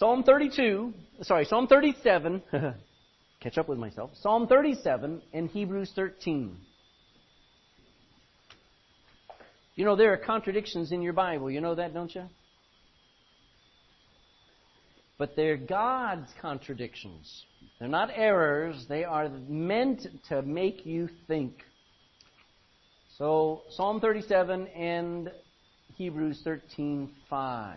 Psalm 37, catch up with myself, Psalm 37 and Hebrews 13. You know, there are contradictions in your Bible. You know that, don't you? But they're God's contradictions. They're not errors. They are meant to make you think. So, Psalm 37 and Hebrews 13:5.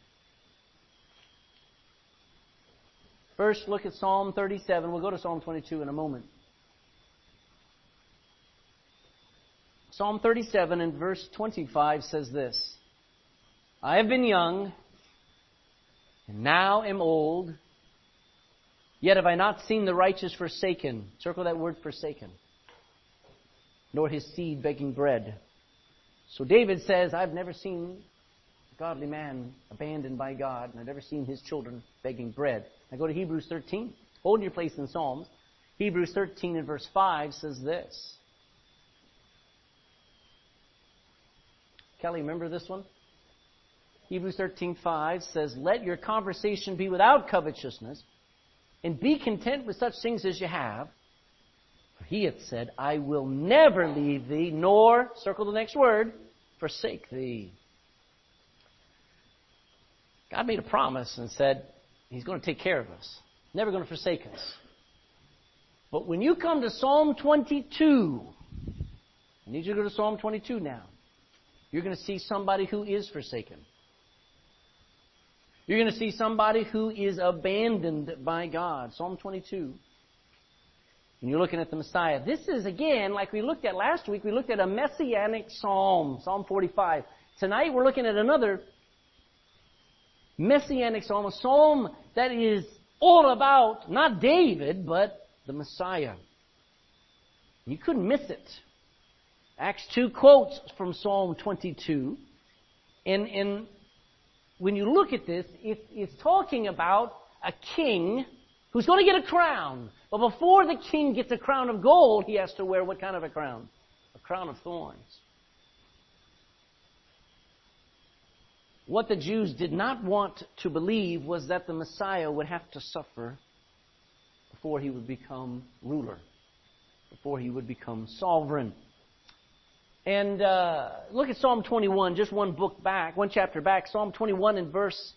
First, look at Psalm 37. We'll go to Psalm 22 in a moment. Psalm 37 and verse 25 says this: I have been young, and now am old, yet have I not seen the righteous forsaken. Circle that word, forsaken. Nor his seed begging bread. So David says, I've never seen a godly man abandoned by God, and I've never seen his children begging bread. Now go to Hebrews 13. Hold your place in Psalms. Hebrews 13 and verse 5 says this. Kelly, remember this one? Hebrews 13:5 says, let your conversation be without covetousness, and be content with such things as you have. For he hath said, I will never leave thee, nor, circle the next word, forsake thee. God made a promise and said, He's going to take care of us. Never going to forsake us. But when you come to Psalm 22, I need you to go to Psalm 22 now. You're going to see somebody who is forsaken. You're going to see somebody who is abandoned by God. Psalm 22. And you're looking at the Messiah. This is, again, like we looked at last week, we looked at a messianic psalm, Psalm 45. Tonight we're looking at another messianic psalm, a psalm that is all about, not David, but the Messiah. You couldn't miss it. Acts 2 quotes from Psalm 22. And when you look at this, it's talking about a king who's going to get a crown. But before the king gets a crown of gold, he has to wear what kind of a crown? A crown of thorns. What the Jews did not want to believe was that the Messiah would have to suffer before he would become ruler, before he would become sovereign. And look at Psalm 21, just one chapter back. Psalm 21 in verse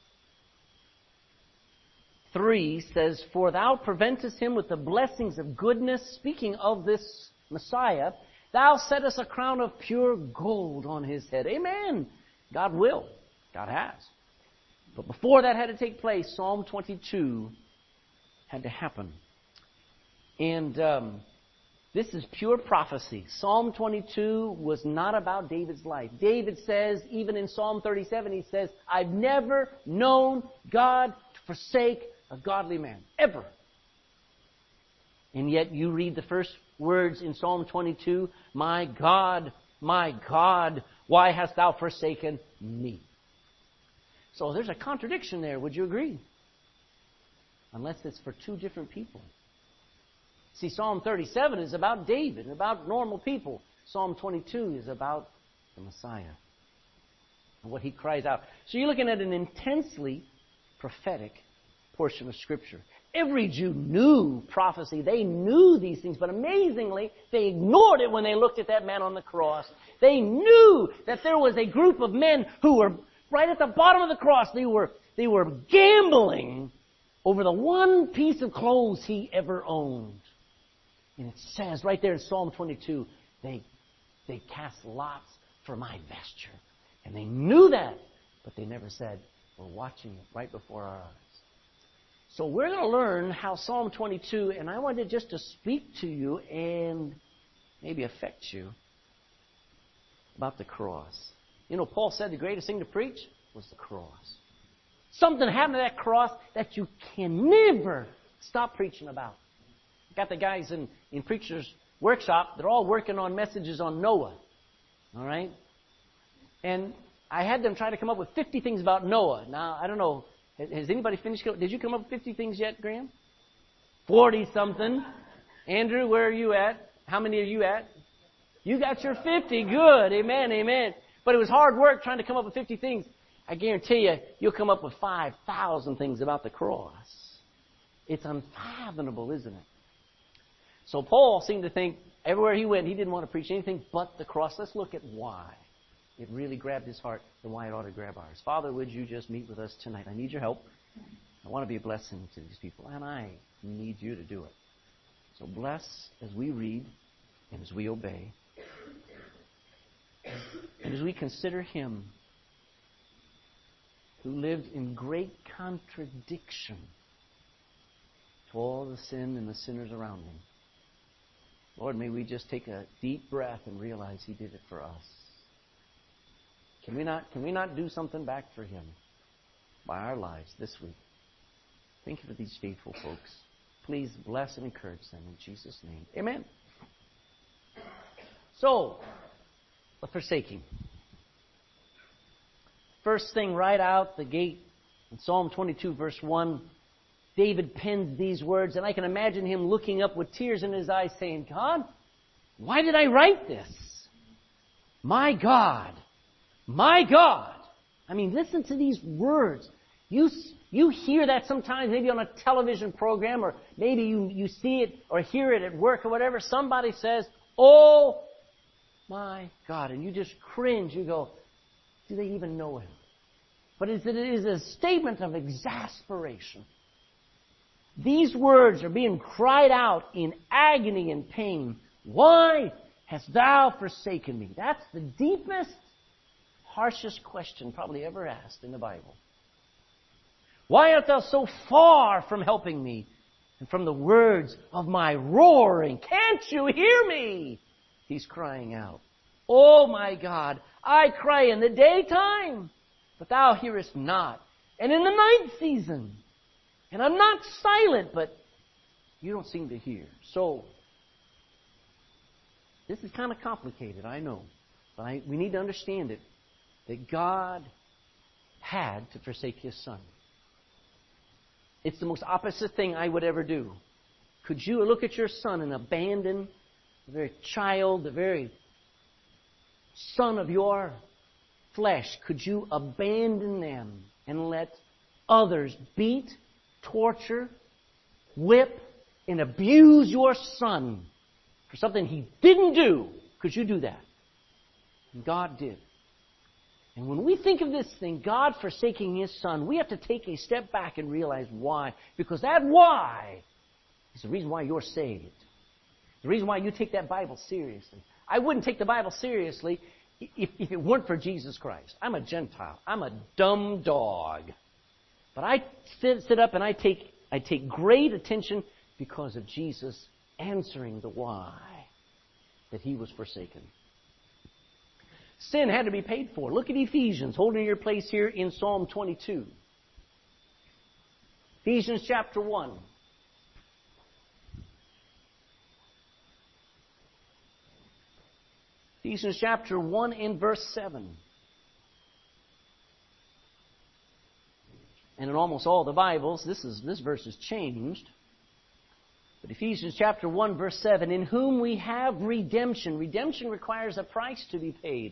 3 says, For thou preventest him with the blessings of goodness. Speaking of this Messiah, thou settest a crown of pure gold on his head. Amen. God will. God has. But before that had to take place, Psalm 22 had to happen. And this is pure prophecy. Psalm 22 was not about David's life. David says, even in Psalm 37, he says, I've never known God to forsake a godly man. Ever. And yet you read the first words in Psalm 22, my God, why hast thou forsaken me? So there's a contradiction there. Would you agree? Unless it's for two different people. See, Psalm 37 is about David, about normal people. Psalm 22 is about the Messiah and what he cries out. So you're looking at an intensely prophetic portion of Scripture. Every Jew knew prophecy. They knew these things, but amazingly, they ignored it when they looked at that man on the cross. They knew that there was a group of men who were right at the bottom of the cross. They were gambling over the one piece of clothes he ever owned. And it says right there in Psalm 22, they cast lots for my vesture. And they knew that, but they never said, we're watching it right before our eyes. So we're going to learn how Psalm 22, and I wanted just to speak to you and maybe affect you about the cross. You know, Paul said the greatest thing to preach was the cross. Something happened to that cross that you can never stop preaching about. Got the guys in Preacher's Workshop. They're all working on messages on Noah. All right? And I had them try to come up with 50 things about Noah. Now, I don't know. Has anybody finished? Did you come up with 50 things yet, Graham? 40-something. Andrew, where are you at? How many are you at? You got your 50. Good. Amen, amen. But it was hard work trying to come up with 50 things. I guarantee you, you'll come up with 5,000 things about the cross. It's unfathomable, isn't it? So Paul seemed to think everywhere he went, he didn't want to preach anything but the cross. Let's look at why it really grabbed his heart and why it ought to grab ours. Father, would you just meet with us tonight? I need your help. I want to be a blessing to these people, and I need you to do it. So bless as we read and as we obey. And as we consider Him who lived in great contradiction to all the sin and the sinners around Him. Lord, may we just take a deep breath and realize He did it for us. Can we not do something back for Him by our lives this week? Thank you for these faithful folks. Please bless and encourage them in Jesus' name. Amen. So, the forsaking. First thing right out the gate in Psalm 22, verse 1, David pens these words, and I can imagine him looking up with tears in his eyes saying, God, why did I write this? My God. My God. I mean, listen to these words. You hear that sometimes, maybe on a television program, or maybe you see it or hear it at work or whatever. Somebody says, oh my God. And you just cringe. You go, do they even know Him? But it is a statement of exasperation. These words are being cried out in agony and pain. Why hast thou forsaken me? That's the deepest, harshest question probably ever asked in the Bible. Why art thou so far from helping me and from the words of my roaring? Can't you hear me? He's crying out. Oh my God, I cry in the daytime, but thou hearest not. And in the night season, and I'm not silent, but you don't seem to hear. So, this is kind of complicated, I know. But we need to understand it, that God had to forsake His Son. It's the most opposite thing I would ever do. Could you look at your son and abandon the very child, the very son of your flesh? Could you abandon them and let others beat, torture, whip, and abuse your son for something he didn't do? Could you do that? And God did. And when we think of this thing, God forsaking His Son, we have to take a step back and realize why. Because that why is the reason why you're saved. The reason why you take that Bible seriously. I wouldn't take the Bible seriously if it weren't for Jesus Christ. I'm a Gentile. I'm a dumb dog. But I sit up and I take great attention because of Jesus answering the why that He was forsaken. Sin had to be paid for. Look at Ephesians, holding your place here in Psalm 22. Ephesians chapter 1. Ephesians chapter 1 and verse 7. And in almost all the Bibles, this verse is changed. But Ephesians chapter 1 verse 7, in whom we have redemption. Redemption requires a price to be paid.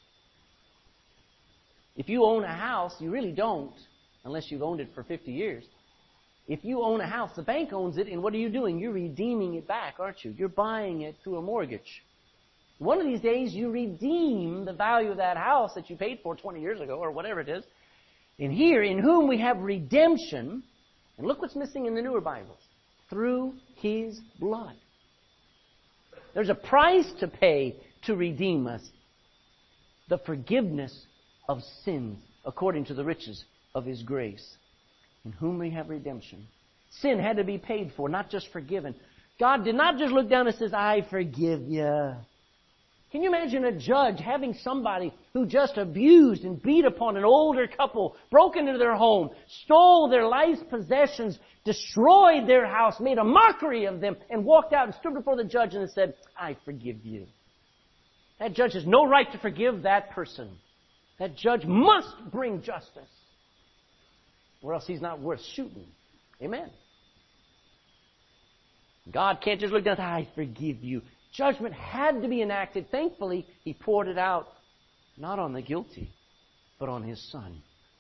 If you own a house, you really don't, unless you've owned it for 50 years. If you own a house, the bank owns it, and what are you doing? You're redeeming it back, aren't you? You're buying it through a mortgage. One of these days, you redeem the value of that house that you paid for 20 years ago, or whatever it is. And here, in whom we have redemption, and look what's missing in the newer Bibles, through His blood. There's a price to pay to redeem us. The forgiveness of sins, according to the riches of His grace, in whom we have redemption. Sin had to be paid for, not just forgiven. God did not just look down and says, I forgive you. Can you imagine a judge having somebody who just abused and beat upon an older couple, broke into their home, stole their life's possessions, destroyed their house, made a mockery of them, and walked out and stood before the judge and said, I forgive you. That judge has no right to forgive that person. That judge must bring justice, or else he's not worth shooting. Amen. God can't just look down and say, I forgive you. Judgment had to be enacted. Thankfully, He poured it out, not on the guilty, but on His Son.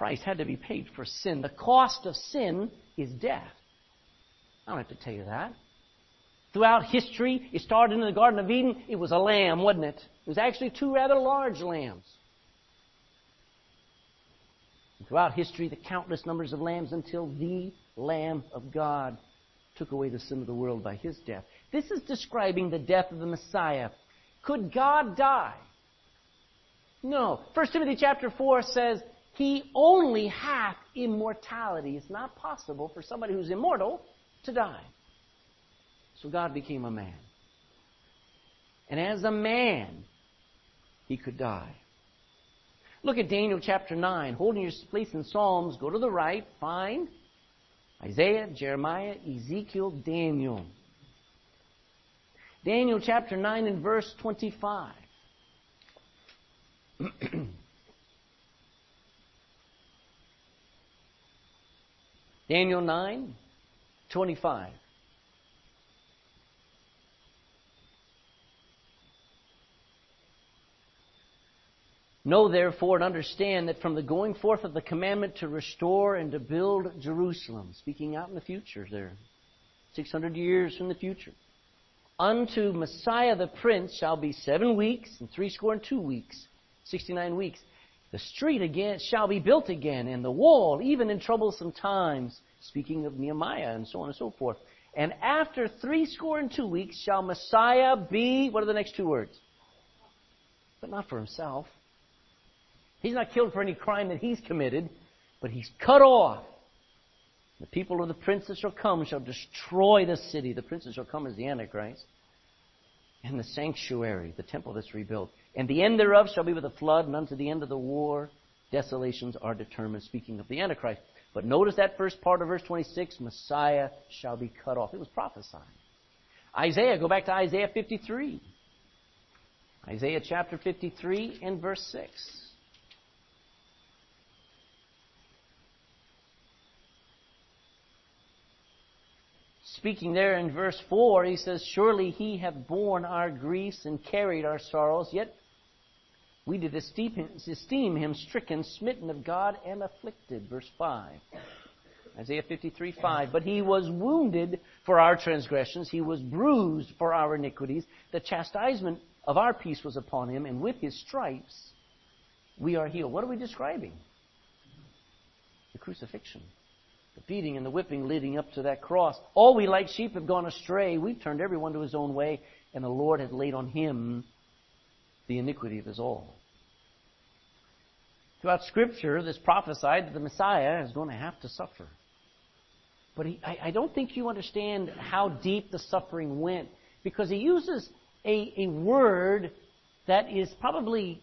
price had to be paid for sin. The cost of sin is death. I don't have to tell you that. Throughout history, it started in the Garden of Eden. It was a lamb, wasn't it? It was actually two rather large lambs. And throughout history, the countless numbers of lambs until the Lamb of God took away the sin of the world by His death. This is describing the death of the Messiah. Could God die? No. 1 Timothy chapter 4 says, He only hath immortality. It's not possible for somebody who's immortal to die. So God became a man. And as a man, He could die. Look at Daniel chapter 9. Holding your place in Psalms, go to the right, find Isaiah, Jeremiah, Ezekiel, Daniel. Daniel chapter 9 and verse 25. Daniel 9, 25. Know therefore and understand that from the going forth of the commandment to restore and to build Jerusalem, speaking out in the future there, 600 years from the future, unto Messiah the Prince shall be 7 weeks and 62 weeks, 69 weeks. The street again shall be built again, and the wall, even in troublesome times, speaking of Nehemiah and so on and so forth. And after 62 weeks shall Messiah be, what are the next two words? But not for Himself. He's not killed for any crime that He's committed, but He's cut off. The people of the prince that shall come shall destroy the city. The prince that shall come is the Antichrist. And the sanctuary, the temple that's rebuilt. And the end thereof shall be with a flood, and unto the end of the war desolations are determined, speaking of the Antichrist. But notice that first part of verse 26, Messiah shall be cut off. It was prophesied. Isaiah, go back to Isaiah 53. Isaiah chapter 53 and verse 6. Speaking there in verse 4, he says, Surely He hath borne our griefs and carried our sorrows, yet we did esteem Him stricken, smitten of God, and afflicted. Verse 5. Isaiah 53, 5. But He was wounded for our transgressions, He was bruised for our iniquities. The chastisement of our peace was upon Him, and with His stripes we are healed. What are we describing? The crucifixion. The beating and the whipping leading up to that cross. All we like sheep have gone astray. We've turned everyone to his own way, and the Lord hath laid on Him the iniquity of us all. Throughout Scripture, this prophesied that the Messiah is going to have to suffer. But I don't think you understand how deep the suffering went, because He uses a word that is probably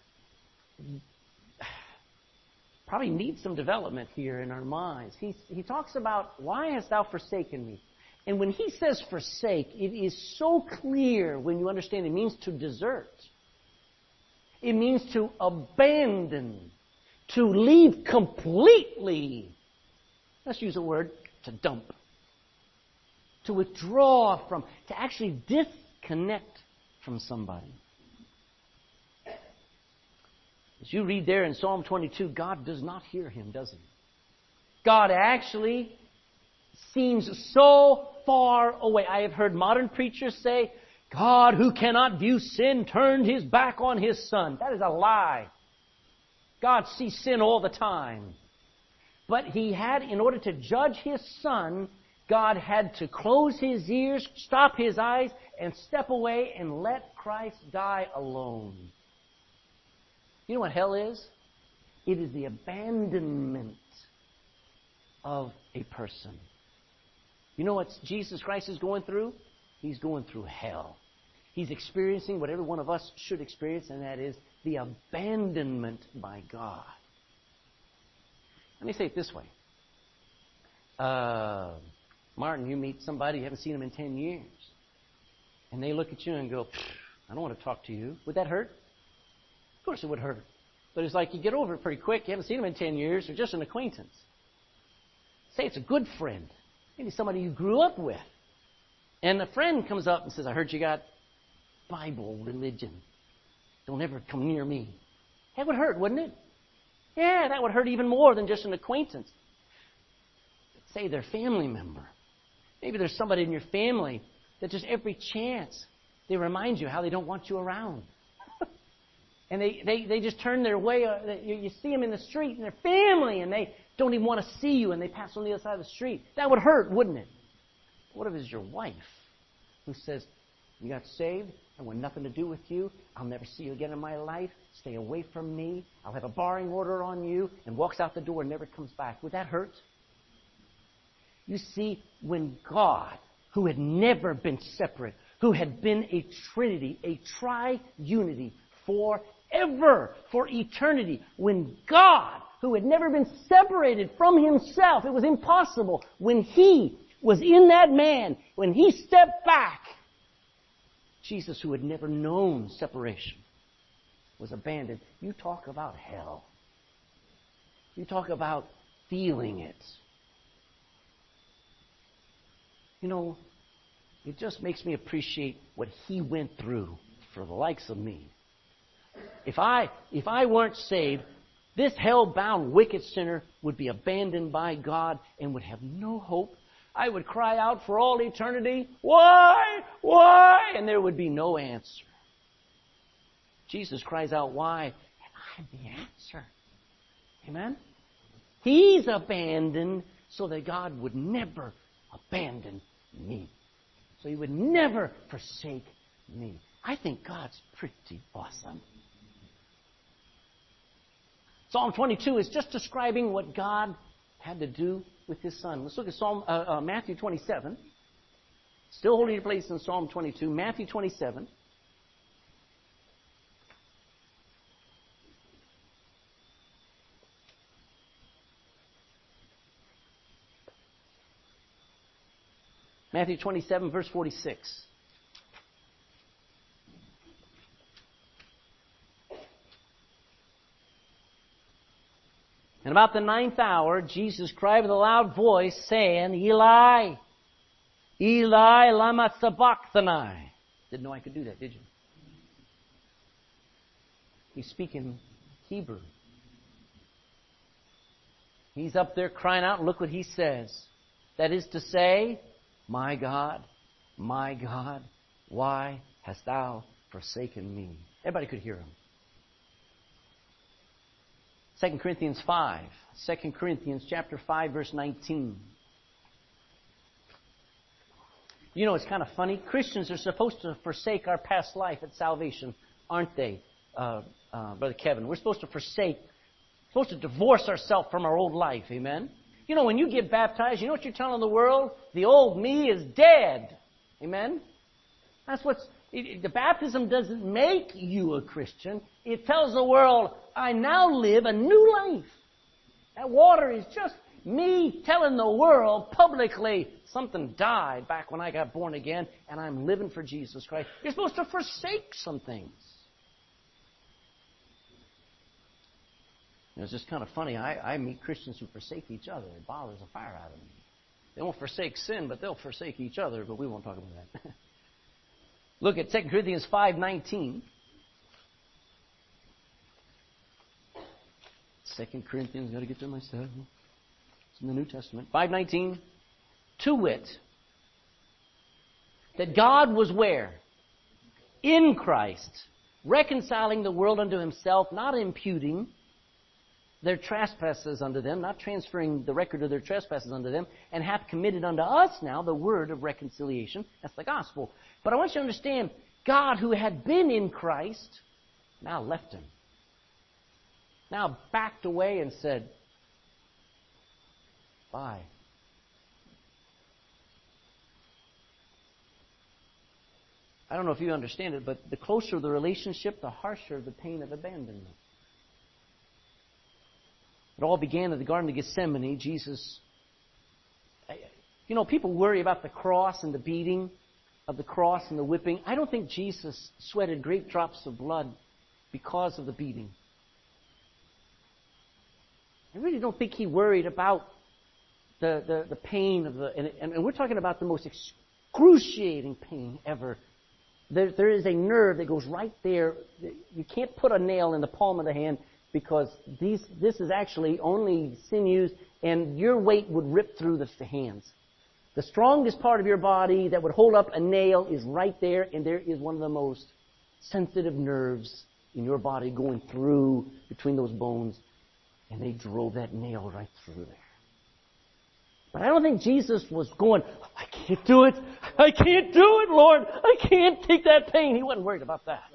needs some development here in our minds. He talks about, why hast thou forsaken me? And when He says forsake, it is so clear when you understand it means to desert. It means to abandon, to leave completely. Let's use a word, to dump. To withdraw from, to actually disconnect from somebody. As you read there in Psalm 22, God does not hear him, does He? God actually seems so far away. I have heard modern preachers say, God, who cannot view sin, turned His back on His Son. That is a lie. God sees sin all the time. But He had, in order to judge His Son, God had to close His ears, stop His eyes, and step away and let Christ die alone. You know what hell is? It is the abandonment of a person. You know what Jesus Christ is going through? He's going through hell. He's experiencing what every one of us should experience, and that is the abandonment by God. Let me say it this way. Martin, you meet somebody, you haven't seen them in 10 years. And they look at you and go, I don't want to talk to you. Would that hurt? Of course it would hurt. But it's like you get over it pretty quick. You haven't seen them in 10 years. They're just an acquaintance. Say it's a good friend. Maybe somebody you grew up with. And a friend comes up and says, I heard you got Bible religion. Don't ever come near me. That would hurt, wouldn't it? Yeah, that would hurt even more than just an acquaintance. Say their family member. Maybe there's somebody in your family that just every chance they remind you how they don't want you around. And they just turn their way. You see them in the street and they're family and they don't even want to see you and they pass on the other side of the street. That would hurt, wouldn't it? What if it's your wife who says, you got saved, I want nothing to do with you. I'll never see you again in my life. Stay away from me. I'll have a barring order on you, and walks out the door and never comes back. Would that hurt? You see, when God, who had never been separate, who had been a trinity, a tri-unity forever, for eternity, when God, who had never been separated from himself, it was impossible, when he was in that man, when he stepped back, Jesus, who had never known separation, was abandoned. You talk about hell. You talk about feeling it. You know, it just makes me appreciate what he went through for the likes of me. If I weren't saved, this hell-bound wicked sinner would be abandoned by God and would have no hope. I would cry out for all eternity, why? Why? And there would be no answer. Jesus cries out, why? And I'm the answer. Amen? He's abandoned so that God would never abandon me. So he would never forsake me. I think God's pretty awesome. Psalm 22 is just describing what God had to do with his son. Let's look at Matthew 27. Still holding your place in Psalm 22. Matthew 27. Matthew 27, verse 46. And about the 9th hour, Jesus cried with a loud voice, saying, Eli, Eli, lama sabachthani. Didn't know I could do that, did you? He's speaking Hebrew. He's up there crying out, and look what he says. That is to say, my God, why hast thou forsaken me? Everybody could hear him. 2 Corinthians 5. 2 Corinthians chapter 5, verse 19. You know, it's kind of funny. Christians are supposed to forsake our past life at salvation, aren't they, Brother Kevin? We're supposed to divorce ourselves from our old life, amen? You know, when you get baptized, you know what you're telling the world? The old me is dead. Amen? The baptism doesn't make you a Christian. It tells the world, I now live a new life. That water is just me telling the world publicly, something died back when I got born again, and I'm living for Jesus Christ. You're supposed to forsake some things. It's just kind of funny. I meet Christians who forsake each other. It bothers the fire out of me. They won't forsake sin, but they'll forsake each other, but we won't talk about that. Look at 2 Corinthians 5:19. 2 Corinthians, got to get to my stuff. It's in the New Testament. 5:19. To wit, that God was where? In Christ, reconciling the world unto himself, not imputing their trespasses unto them, not transferring the record of their trespasses unto them, and hath committed unto us now the word of reconciliation. That's the gospel. But I want you to understand, God, who had been in Christ, now left him. Now backed away and said, bye. I don't know if you understand it, but the closer the relationship, the harsher the pain of abandonment. It all began at the Garden of Gethsemane. Jesus, you know, people worry about the cross and the beating of the cross and the whipping. I don't think Jesus sweated great drops of blood because of the beating. I really don't think he worried about the pain of and we're talking about the most excruciating pain ever. There is a nerve that goes right there. You can't put a nail in the palm of the hand because this is actually only sinews, and your weight would rip through the hands. The strongest part of your body that would hold up a nail is right there, and there is one of the most sensitive nerves in your body going through between those bones, and they drove that nail right through there. But I don't think Jesus was going, I can't do it. I can't do it, Lord. I can't take that pain. He wasn't worried about that.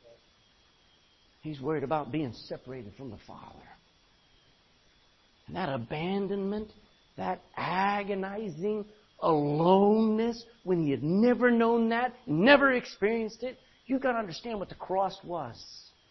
He's worried about being separated from the Father. And that abandonment, that agonizing aloneness, when he had never known that, never experienced it, you've got to understand what the cross was.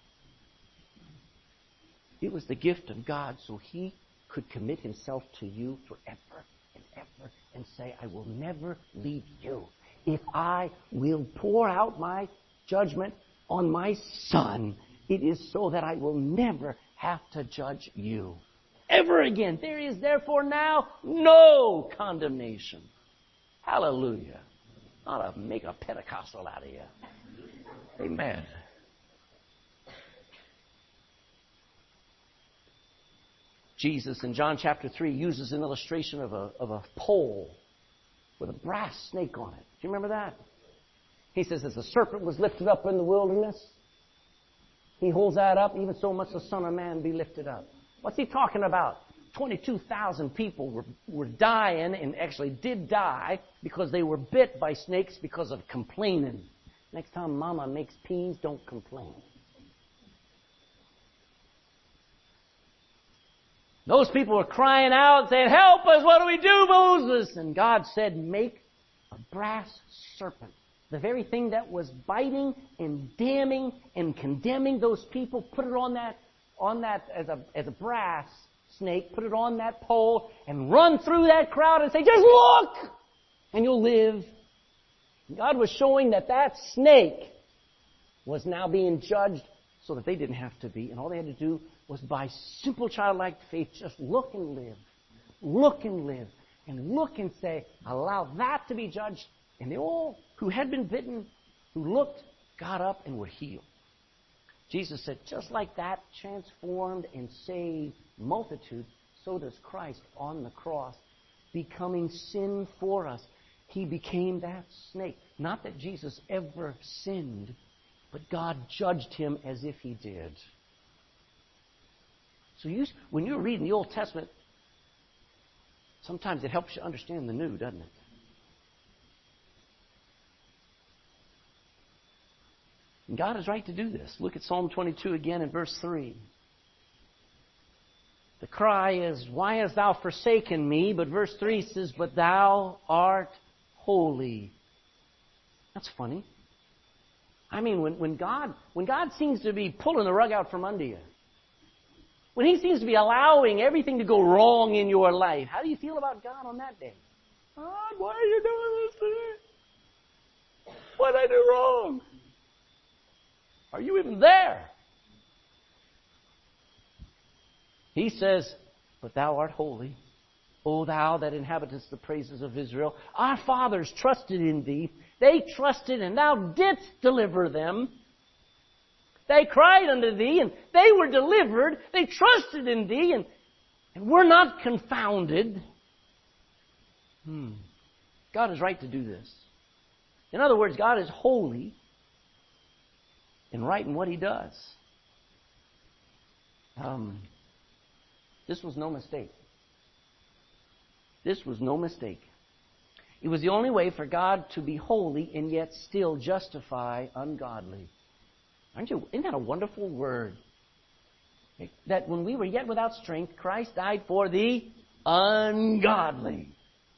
It was the gift of God so he could commit himself to you forever and ever and say, I will never leave you. If I will pour out my judgment on my Son, it is so that I will never have to judge you ever again. There is therefore now no condemnation. Hallelujah. Not to make a Pentecostal out of you. Amen. Jesus in John chapter 3 uses an illustration of a pole with a brass snake on it. Do you remember that? He says, as the serpent was lifted up in the wilderness, he holds that up, even so must the Son of Man be lifted up. What's he talking about? 22,000 people were dying, and actually did die, because they were bit by snakes because of complaining. Next time Mama makes peas, don't complain. Those people were crying out, saying, help us, what do we do, Moses? And God said, make a brass serpent. The very thing that was biting and damning and condemning those people, put it on that as a brass snake, put it on that pole, and run through that crowd and say, just look, and you'll live. And God was showing that snake was now being judged so that they didn't have to be, and all they had to do was by simple childlike faith just look and live. Look and live. And look and say, allow that to be judged. And they all who had been bitten, who looked, got up and were healed. Jesus said, just like that transformed and saved multitudes, so does Christ on the cross, becoming sin for us. He became that snake. Not that Jesus ever sinned, but God judged him as if he did. So when you're reading the Old Testament, sometimes it helps you understand the New, doesn't it? And God is right to do this. Look at Psalm 22 again in verse 3. The cry is, why hast thou forsaken me? But verse 3 says, but thou art holy. That's funny. I mean, when God seems to be pulling the rug out from under you, when he seems to be allowing everything to go wrong in your life, how do you feel about God on that day? God, why are you doing this to me? What did I do wrong? Are you even there? He says, but thou art holy, O thou that inhabitest the praises of Israel. Our fathers trusted in thee. They trusted, and thou didst deliver them. They cried unto thee, and they were delivered. They trusted in thee, and were not confounded. God is right to do this. In other words, God is holy and right in what he does. This was no mistake. This was no mistake. It was the only way for God to be holy and yet still justify ungodly. Isn't that a wonderful word? That when we were yet without strength, Christ died for the ungodly.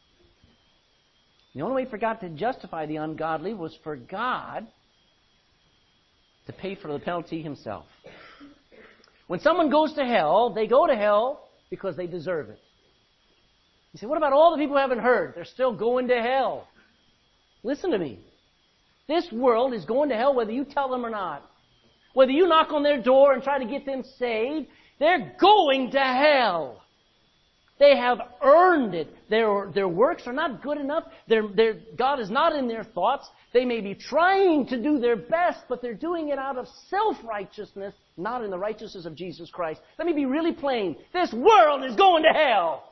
The only way for God to justify the ungodly was for God to pay for the penalty himself. When someone goes to hell, they go to hell because they deserve it. You say, what about all the people who haven't heard? They're still going to hell. Listen to me. This world is going to hell whether you tell them or not. Whether you knock on their door and try to get them saved, they're going to hell. They have earned it. Their works are not good enough. God is not in their thoughts. They may be trying to do their best, but they're doing it out of self-righteousness, not in the righteousness of Jesus Christ. Let me be really plain. This world is going to hell.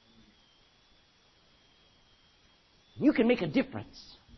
You can make a difference.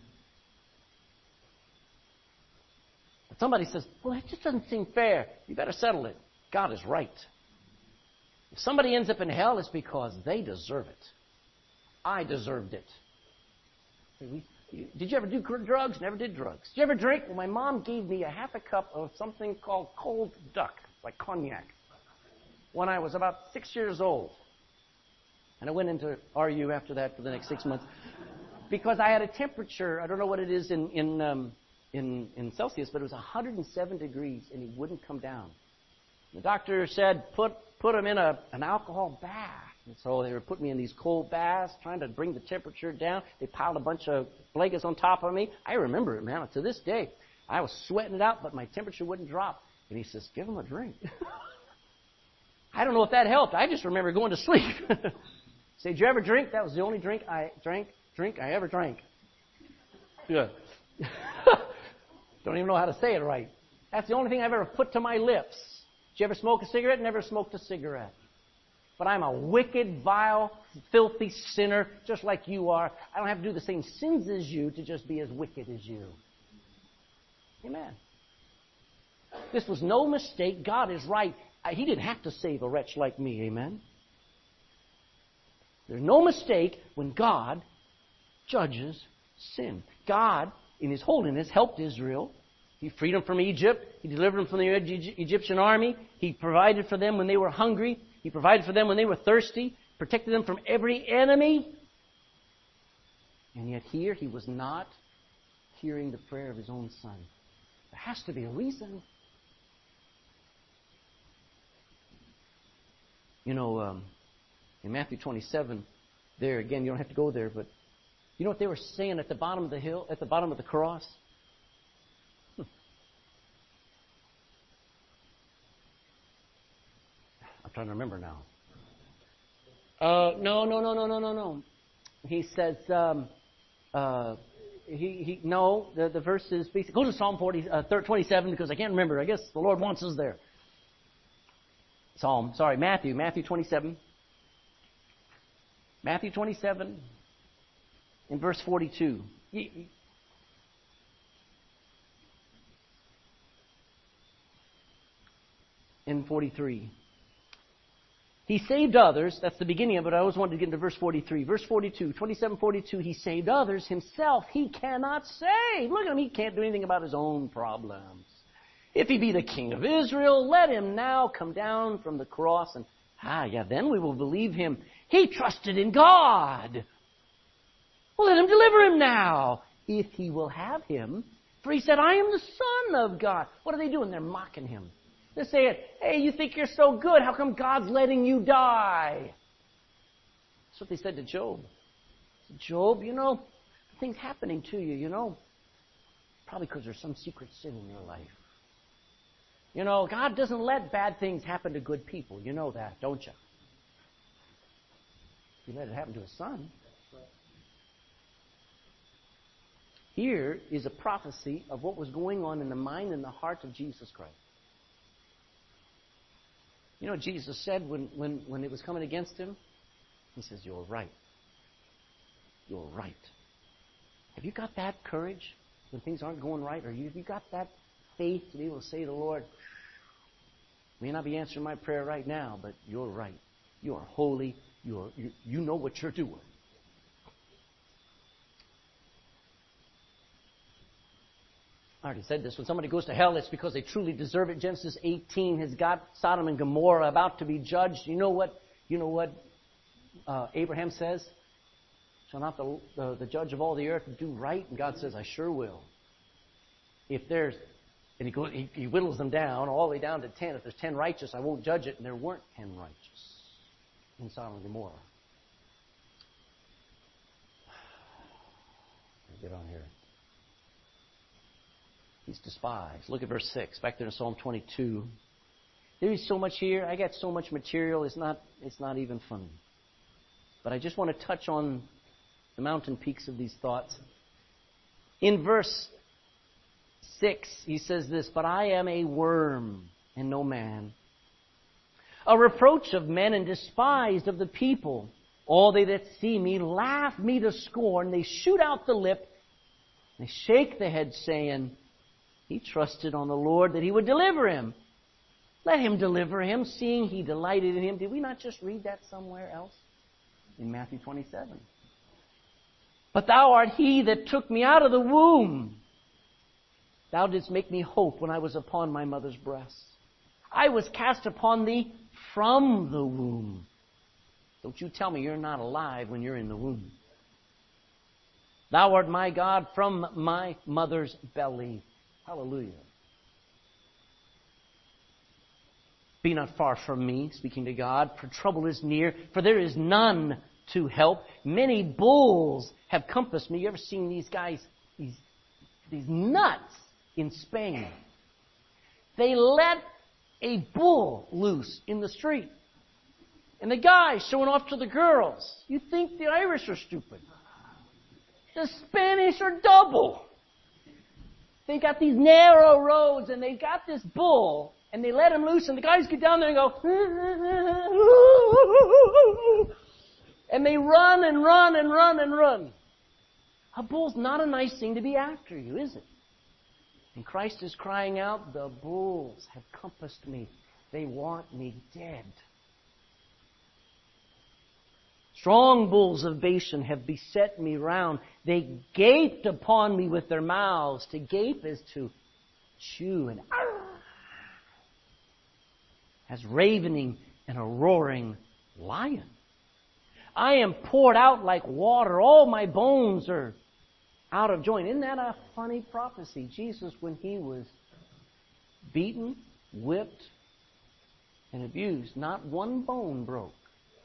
But somebody says, well, that just doesn't seem fair. You better settle it. God is right. If somebody ends up in hell, it's because they deserve it. I deserved it. Did you ever do drugs? Never did drugs. Did you ever drink? Well, my mom gave me a half a cup of something called cold duck, like cognac, when I was about 6 years old. And I went into RU after that for the next 6 months. Because I had a temperature, I don't know what it is in Celsius, but it was 107 degrees, and it wouldn't come down. The doctor said, put him in an alcohol bath. And so they were putting me in these cold baths, trying to bring the temperature down. They piled a bunch of blankets on top of me. I remember it, man. To this day, I was sweating it out, but my temperature wouldn't drop. And he says, give him a drink. I don't know if that helped. I just remember going to sleep. Say, did you ever drink? That was the only drink I ever drank. Yeah. Don't even know how to say it right. That's the only thing I've ever put to my lips. Did you ever smoke a cigarette? Never smoked a cigarette. But I'm a wicked, vile, filthy sinner, just like you are. I don't have to do the same sins as you to just be as wicked as you. Amen. This was no mistake. God is right. He didn't have to save a wretch like me. Amen. There's no mistake when God judges sin. God, in His holiness, helped Israel. He freed them from Egypt. He delivered them from the Egyptian army. He provided for them when they were hungry. He provided for them when they were thirsty. Protected them from every enemy. And yet here, He was not hearing the prayer of His own Son. There has to be a reason. You know, in Matthew 27, there again, you don't have to go there, but you know what they were saying at the bottom of the hill, at the bottom of the cross? I'm trying to remember now. No. He says, the verse is basically, go to Psalm 27 because I can't remember. I guess the Lord wants us there. Matthew 27. Matthew 27 in verse 42. In 43. He saved others. That's the beginning of it. I always wanted to get into verse 43. Verse 42, 27:42. He saved others. Himself He cannot save. Look at Him. He can't do anything about His own problems. If He be the King of Israel, let Him now come down from the cross and, then we will believe Him. He trusted in God. Well, let Him deliver him now, if He will have him. For He said, I am the Son of God. What are they doing? They're mocking Him. They're saying, hey, you think you're so good. How come God's letting you die? That's what they said to Job. Job, things happening to you, probably because there's some secret sin in your life. God doesn't let bad things happen to good people. You know that, don't you? He let it happen to His Son. Here is a prophecy of what was going on in the mind and the heart of Jesus Christ. You know what Jesus said when it was coming against Him? He says, you're right. You're right. Have you got that courage when things aren't going right? Or have you got that faith to be able to say to the Lord, may not be answering my prayer right now, but you're right. You are holy. You know what you're doing. I already said this. When somebody goes to hell, it's because they truly deserve it. Genesis 18 has got Sodom and Gomorrah about to be judged. You know what Abraham says? Shall not the judge of all the earth do right? And God says, I sure will. And he whittles them down all the way down to 10. If there's 10 righteous, I won't judge it. And there weren't 10 righteous in Sodom and Gomorrah. Let's get on here. He's despised. Look at verse 6. Back there in Psalm 22. There is so much here. I got so much material. It's not even funny. But I just want to touch on the mountain peaks of these thoughts. In verse 6, he says this, "But I am a worm and no man, a reproach of men and despised of the people. All they that see me laugh me to scorn. They shoot out the lip. They shake the head, saying, He trusted on the Lord that He would deliver him. Let Him deliver him, seeing He delighted in him." Did we not just read that somewhere else? In Matthew 27. "But Thou art He that took me out of the womb. Thou didst make me hope when I was upon my mother's breast. I was cast upon Thee from the womb." Don't you tell me you're not alive when you're in the womb. "Thou art my God from my mother's belly." Hallelujah. "Be not far from me," speaking to God, "for trouble is near, for there is none to help. Many bulls have compassed me." You ever seen these guys, these nuts in Spain? They let a bull loose in the street. And the guys showing off to the girls. You think the Irish are stupid. The Spanish are double. They got these narrow roads and they got this bull and they let him loose and the guys get down there and go, and they run and run and run and run. A bull's not a nice thing to be after you, is it? And Christ is crying out, "The bulls have compassed me. They want me dead. Strong bulls of Bashan have beset me round. They gaped upon me with their mouths." To gape is to chew and as ravening and a roaring lion. "I am poured out like water. All my bones are out of joint." Isn't that a funny prophecy? Jesus, when He was beaten, whipped, and abused, not one bone broke.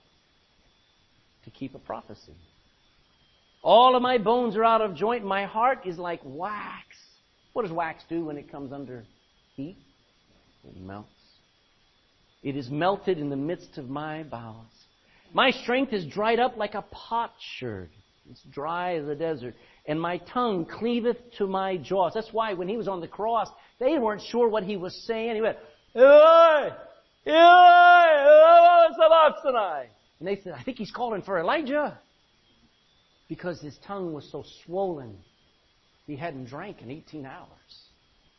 To keep a prophecy. "All of my bones are out of joint. My heart is like wax." What does wax do when it comes under heat? It melts. "It is melted in the midst of my bowels. My strength is dried up like a potsherd." It's dry as a desert. "And my tongue cleaveth to my jaws." That's why when He was on the cross, they weren't sure what He was saying. He went, "Eloi, Eloi, sabachthani." And they said, "I think He's calling for Elijah." Because His tongue was so swollen, He hadn't drank in 18 hours.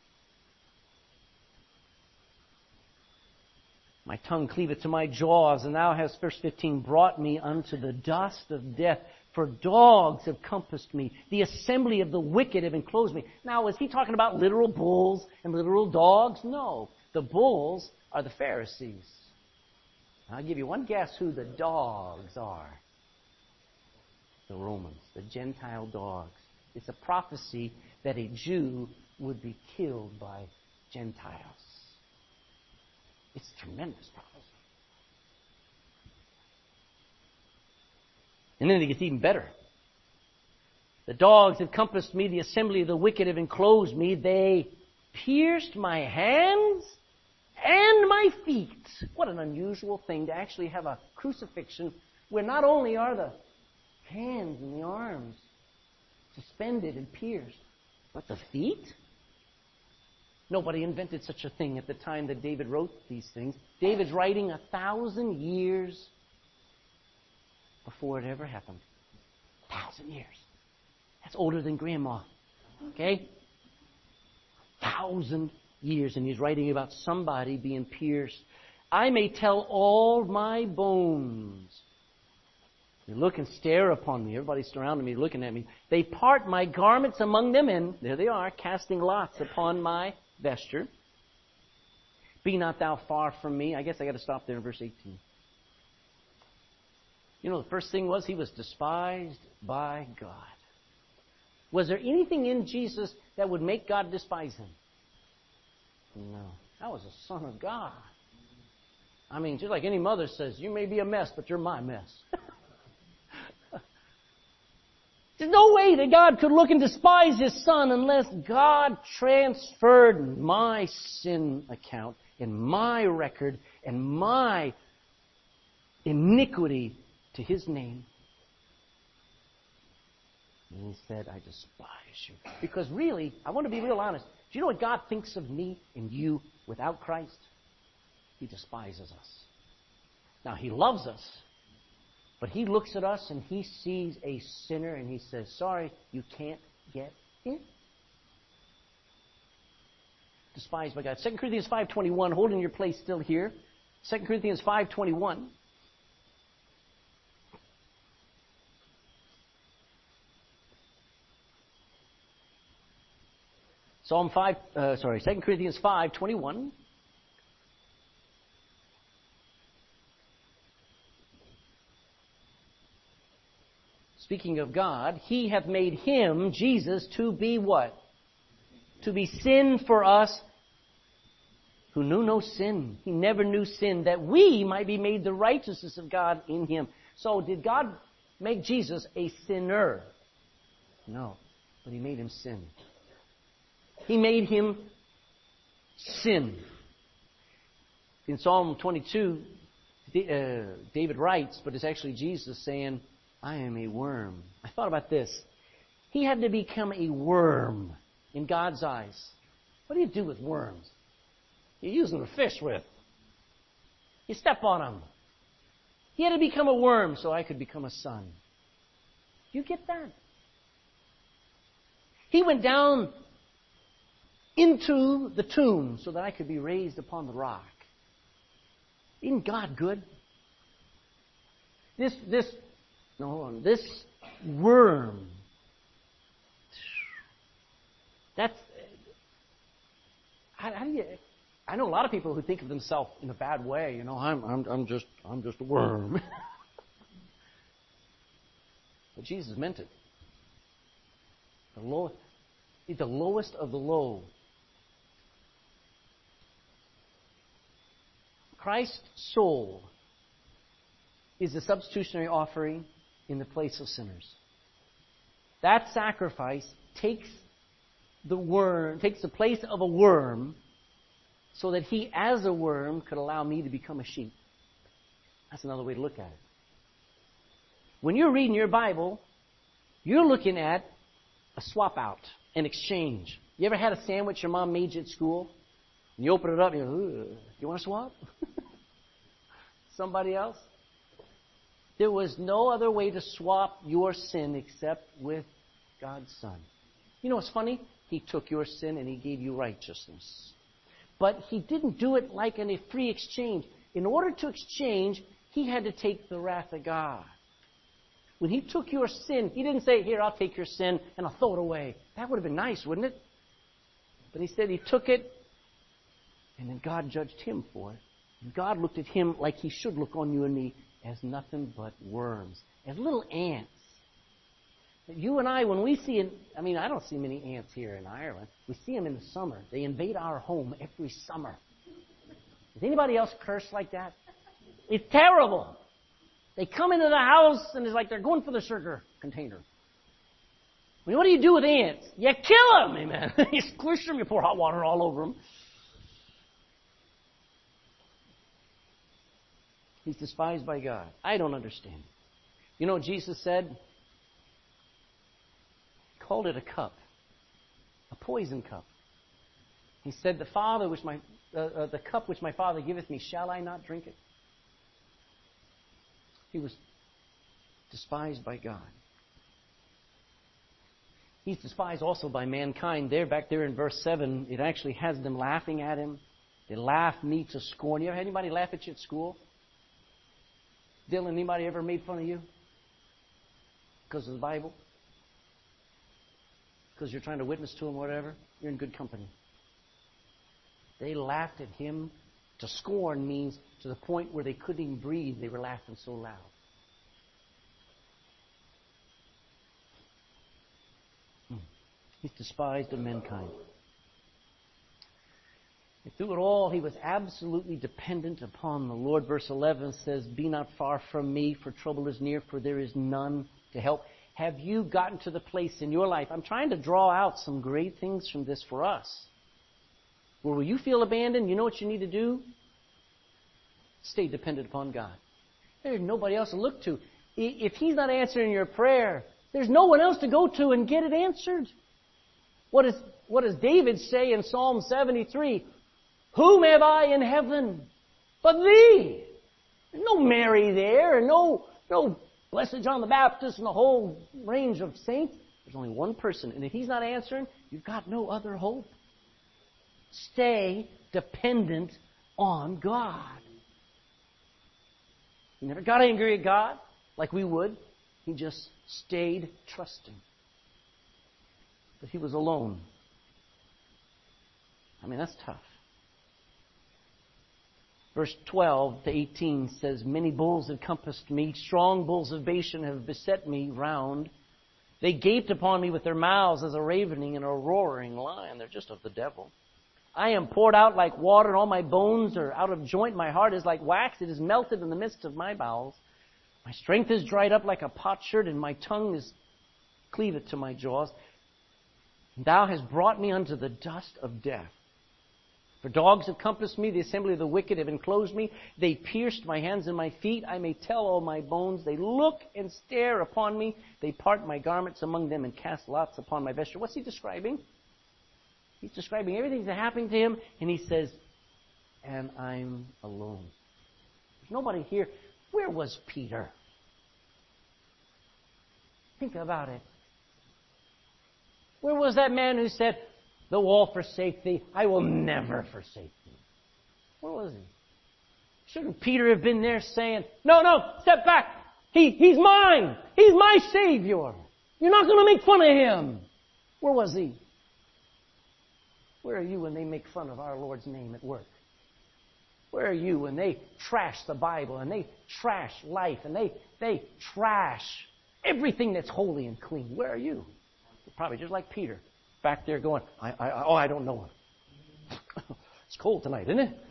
"My tongue cleaveth to my jaws, and Thou hast," verse 15, "brought me unto the dust of death. For dogs have compassed me. The assembly of the wicked have enclosed me." Now, is He talking about literal bulls and literal dogs? No. The bulls are the Pharisees. I'll give you one guess who the dogs are. The Romans, the Gentile dogs. It's a prophecy that a Jew would be killed by Gentiles. It's a tremendous prophecy. And then it gets even better. "The dogs have compassed me, the assembly of the wicked have enclosed me. They pierced my hands and my feet." What an unusual thing to actually have a crucifixion where not only are the hands and the arms suspended and pierced, but the feet? Nobody invented such a thing at the time that David wrote these things. David's writing 1,000 years before it ever happened. 1,000 years. That's older than Grandma. Okay? 1,000 years, and he's writing about somebody being pierced. "I may tell all my bones. They look and stare upon me." Everybody's surrounding me, looking at me. "They part my garments among them," and there they are, casting lots upon my vesture. "Be not Thou far from me." I guess I got to stop there in verse 18. You know, the first thing was He was despised by God. Was there anything in Jesus that would make God despise Him? No. That was the Son of God. I mean, just like any mother says, "You may be a mess, but you're my mess." There's no way that God could look and despise His Son unless God transferred my sin account and my record and my iniquity to His name And he said, I despise you. Because really, I want to be real honest. Do you know what God thinks of me and you without Christ? He despises us. Now, He loves us. But He looks at us and He sees a sinner and He says, sorry, you can't get in. Despised by God. 2 Corinthians 5:21, holding your place still here. 2 Corinthians 5:21. Psalm 5, 2 Corinthians 5:21. Speaking of God, He hath made Him, Jesus, to be what? To be sin for us who knew no sin. He never knew sin, that we might be made the righteousness of God in Him. So did God make Jesus a sinner? No, but He made Him sin. He made Him sin. In Psalm 22, David writes, but it's actually Jesus saying, I am a worm. I thought about this. He had to become a worm in God's eyes. What do you do with worms? You use them to fish with. You step on them. He had to become a worm so I could become a son. Do you get that? He went down into the tomb so that I could be raised upon the rock. Isn't God good? This worm. That's how do you? I know a lot of people who think of themselves in a bad way. You know, I'm just a worm. But Jesus meant it. The lowest of the low. Christ's soul is the substitutionary offering in the place of sinners. That sacrifice takes the place of a worm so that He, as a worm, could allow me to become a sheep. That's another way to look at it. When you're reading your Bible, you're looking at a swap out, an exchange. You ever had a sandwich your mom made you at school? And you open it up and you go, you want to swap? Somebody else? There was no other way to swap your sin except with God's Son. You know what's funny? He took your sin and He gave you righteousness. But He didn't do it like in a free exchange. In order to exchange, He had to take the wrath of God. When He took your sin, He didn't say, here, I'll take your sin and I'll throw it away. That would have been nice, wouldn't it? But Instead, He took it and then God judged Him for it. And God looked at Him like He should look on you and me, as nothing but worms, as little ants. You and I, when we see, I don't see many ants here in Ireland. We see them in the summer. They invade our home every summer. Does anybody else curse like that? It's terrible. They come into the house and it's like they're going for the sugar container. I mean, what do you do with ants? You kill them, amen. You squish them, you pour hot water all over them. He's despised by God. I don't understand. You know what Jesus said? He called it a cup. A poison cup. He said, the cup which my Father giveth me, shall I not drink it? He was despised by God. He's despised also by mankind. Back there in verse 7, it actually has them laughing at Him. They laugh me to scorn. You ever had anybody laugh at you at school? Dylan, anybody ever made fun of you? Because of the Bible? Because you're trying to witness to them or whatever? You're in good company. They laughed at Him. To scorn means to the point where they couldn't even breathe. They were laughing so loud. He's despised of mankind. And through it all, He was absolutely dependent upon the Lord. Verse 11 says, be not far from me, for trouble is near, for there is none to help. Have you gotten to the place in your life? I'm trying to draw out some great things from this for us. Where will you feel abandoned? You know what you need to do? Stay dependent upon God. There's nobody else to look to. If He's not answering your prayer, There's no one else to go to and get it answered. What does David say in Psalm 73? Whom have I in heaven but Thee? There's no Mary there, and no Blessed John the Baptist and the whole range of saints. There's only one person, and if He's not answering, you've got no other hope. Stay dependent on God. He never got angry at God like we would. He just stayed trusting. But he was alone. I mean, that's tough. Verse 12 to 18 says, Many bulls have compassed me, strong bulls of Bashan have beset me round. They gaped upon me with their mouths as a ravening and a roaring lion. They're just of the devil. I am poured out like water, and all my bones are out of joint. My heart is like wax. It is melted in the midst of my bowels. My strength is dried up like a potsherd, and my tongue is cleaved to my jaws. Thou hast brought me unto the dust of death. For dogs have compassed me, the assembly of the wicked have enclosed me. They pierced my hands and my feet. I may tell all my bones. They look and stare upon me. They part my garments among them and cast lots upon my vesture. What's he describing? He's describing everything that's happening to him, and he says, and I'm alone. There's nobody here. Where was Peter? Think about it. Where was that man who said, though all forsake thee, I will never forsake thee? Where was he? Shouldn't Peter have been there saying, no, step back. He's mine. He's my Savior. You're not going to make fun of him. Where was he? Where are you when they make fun of our Lord's name at work? Where are you when they trash the Bible and they trash life and they trash everything that's holy and clean? Where are you? You're probably just like Peter, back there going, I don't know him. It's cold tonight, isn't it?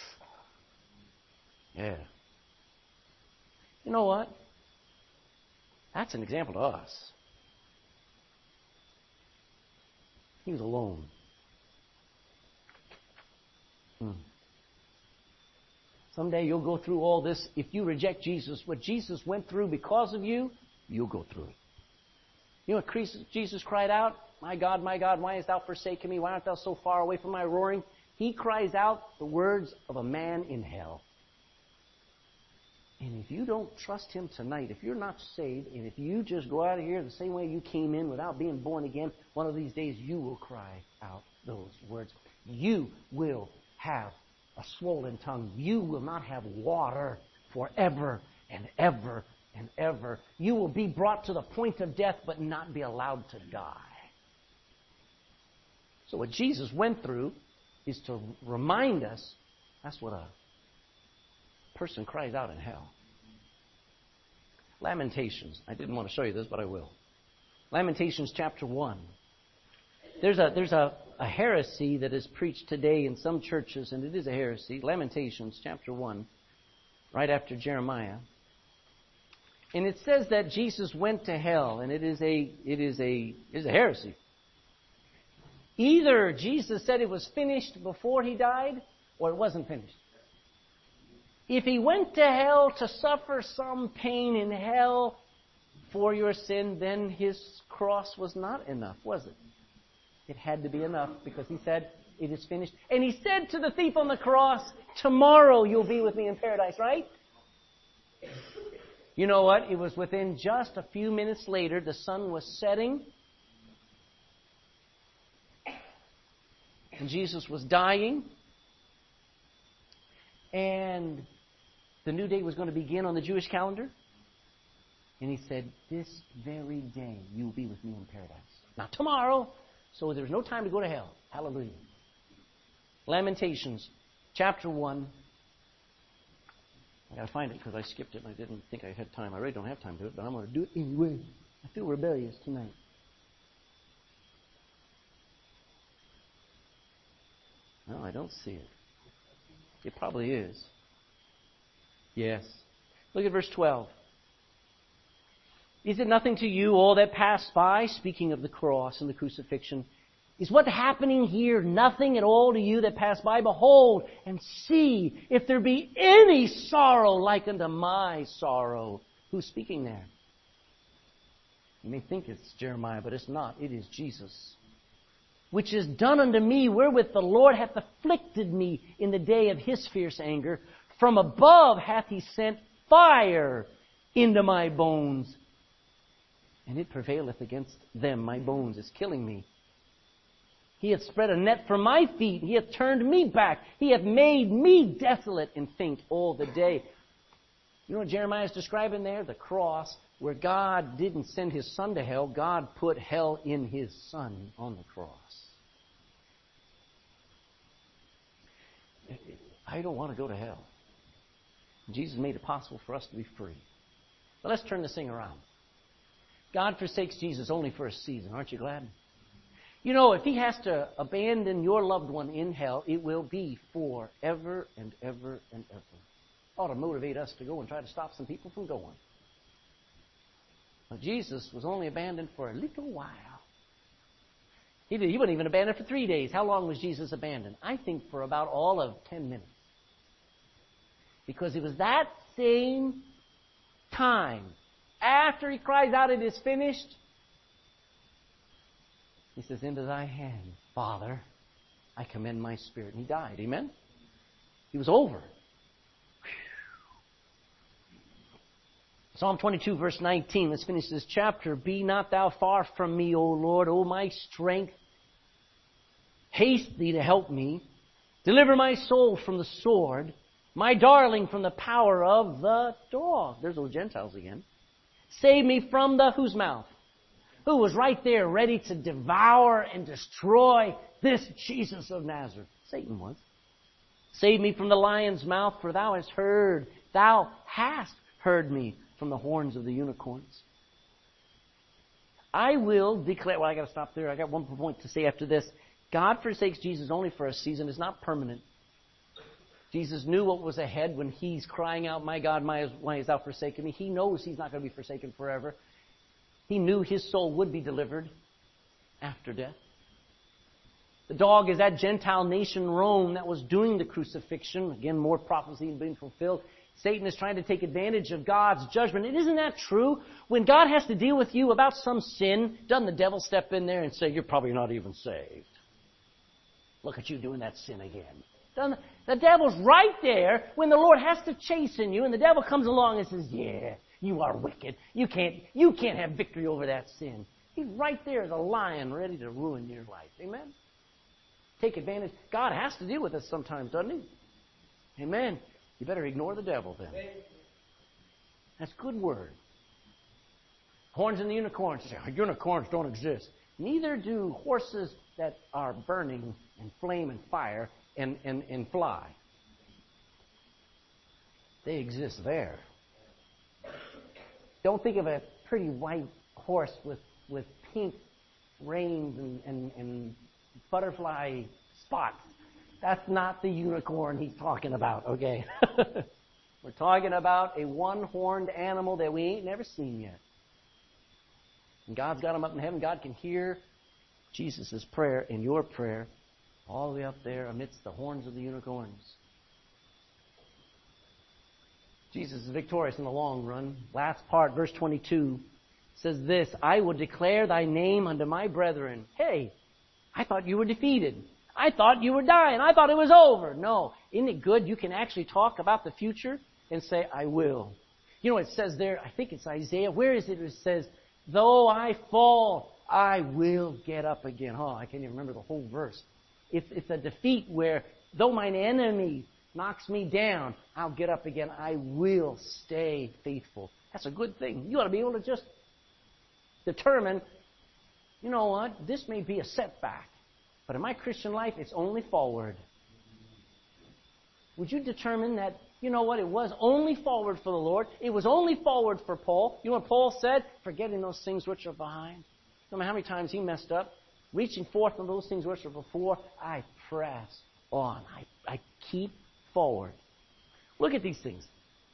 Yeah. You know what? That's an example to us. He was alone. Someday you'll go through all this. If you reject Jesus, what Jesus went through because of you, you'll go through it. You know what Jesus cried out? My God, why hast thou forsaken me? Why art thou so far away from my roaring? He cries out the words of a man in hell. And if you don't trust Him tonight, if you're not saved, and if you just go out of here the same way you came in without being born again, one of these days you will cry out those words. You will have a swollen tongue. You will not have water forever and ever and ever. You will be brought to the point of death but not be allowed to die. So what Jesus went through is to remind us that's what a person cries out in hell. Lamentations. I didn't want to show you this, but I will. Lamentations chapter 1. There's a heresy that is preached today in some churches, and it is a heresy. Lamentations chapter 1, right after Jeremiah. And it says that Jesus went to hell, and it is a heresy. Either Jesus said it was finished before He died, or it wasn't finished. If He went to hell to suffer some pain in hell for your sin, then His cross was not enough, was it? It had to be enough because He said, it is finished. And He said to the thief on the cross, tomorrow you'll be with me in paradise, right? You know what? It was within just a few minutes later, the sun was setting, and Jesus was dying, and the new day was going to begin on the Jewish calendar. And He said, this very day you'll be with me in paradise. Not tomorrow. So there's no time to go to hell. Hallelujah. Lamentations, chapter 1. I got to find it because I skipped it and I didn't think I had time. I really don't have time to do it, but I'm going to do it anyway. I feel rebellious tonight. No, I don't see it. It probably is. Yes. Look at verse 12. Is it nothing to you, all that passed by, speaking of the cross and the crucifixion, is what happening here nothing at all to you that passed by? Behold and see if there be any sorrow like unto my sorrow. Who's speaking there? You may think it's Jeremiah, but it's not. It is Jesus. Which is done unto me, wherewith the Lord hath afflicted me in the day of His fierce anger. From above hath He sent fire into my bones, and it prevaileth against them. My bones is killing me. He hath spread a net for my feet. He hath turned me back. He hath made me desolate and faint all the day. You know what Jeremiah is describing there? The cross, where God didn't send His Son to hell. God put hell in His Son on the cross. I don't want to go to hell. Jesus made it possible for us to be free. But let's turn this thing around. God forsakes Jesus only for a season. Aren't you glad? You know, if He has to abandon your loved one in hell, it will be forever and ever and ever. Ought to motivate us to go and try to stop some people from going. But Jesus was only abandoned for a little while. He wasn't even abandoned for 3 days. How long was Jesus abandoned? I think for about all of 10 minutes. Because it was that same time, after He cries out, it is finished, He says, into Thy hand, Father, I commend my spirit. And He died. Amen? He was over. Psalm 22, verse 19. Let's finish this chapter. Be not Thou far from me, O Lord, O my strength. Haste Thee to help me. Deliver my soul from the sword, my darling from the power of the dog. There's those Gentiles again. Save me from the whose mouth? Who was right there ready to devour and destroy this Jesus of Nazareth? Satan was. Save me from the lion's mouth, for Thou hast heard me from the horns of the unicorns. I will declare, well, I got to stop there. I got one point to say after this. God forsakes Jesus only for a season. It's not permanent. Jesus knew what was ahead when He's crying out, my God, why hast Thou forsaken me? He knows He's not going to be forsaken forever. He knew His soul would be delivered after death. The dog is that Gentile nation, Rome, that was doing the crucifixion. Again, more prophecy being fulfilled. Satan is trying to take advantage of God's judgment. And isn't that true? When God has to deal with you about some sin, doesn't the devil step in there and say, you're probably not even saved? Look at you doing that sin again. The devil's right there when the Lord has to chasten you, and the devil comes along and says, yeah, you are wicked. You can't have victory over that sin. He's right there as a lion ready to ruin your life. Amen? Take advantage. God has to deal with us sometimes, doesn't He? Amen. You better ignore the devil then. That's good word. Horns and the unicorns. Unicorns don't exist. Neither do horses that are burning and flame and fire and fly. They exist there. Don't think of a pretty white horse with pink reins and butterfly spots. That's not the unicorn He's talking about, okay? We're talking about a one-horned animal that we ain't never seen yet. And God's got him up in heaven. God can hear Jesus' prayer and your prayer all the way up there amidst the horns of the unicorns. Jesus is victorious in the long run. Last part, verse 22, says this, I will declare Thy name unto my brethren. Hey, I thought you were defeated. I thought you were dying. I thought it was over. No. Isn't it good? You can actually talk about the future and say, I will. You know, it says there, I think it's Isaiah. Where is it? It says, though I fall, I will get up again. Oh, I can't even remember the whole verse. It's a defeat where, though mine enemy knocks me down, I'll get up again. I will stay faithful. That's a good thing. You ought to be able to just determine, you know what, this may be a setback, but in my Christian life, it's only forward. Would you determine that, you know what, it was only forward for the Lord. It was only forward for Paul. You know what Paul said? Forgetting those things which are behind. No matter how many times he messed up. Reaching forth from those things which are before, I press on. I keep forward. Look at these things.